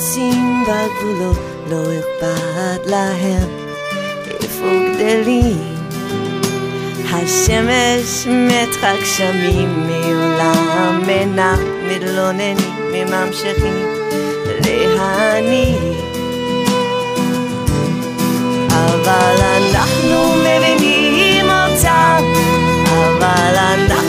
קיבוצים בגבולות לא אכפת להם איפה גדלים. השמש מתחה גשמים מעולם אינה מתלוננים מממשיכים להניק. אבל אנחנו מבינים אותם, אבל אנחנו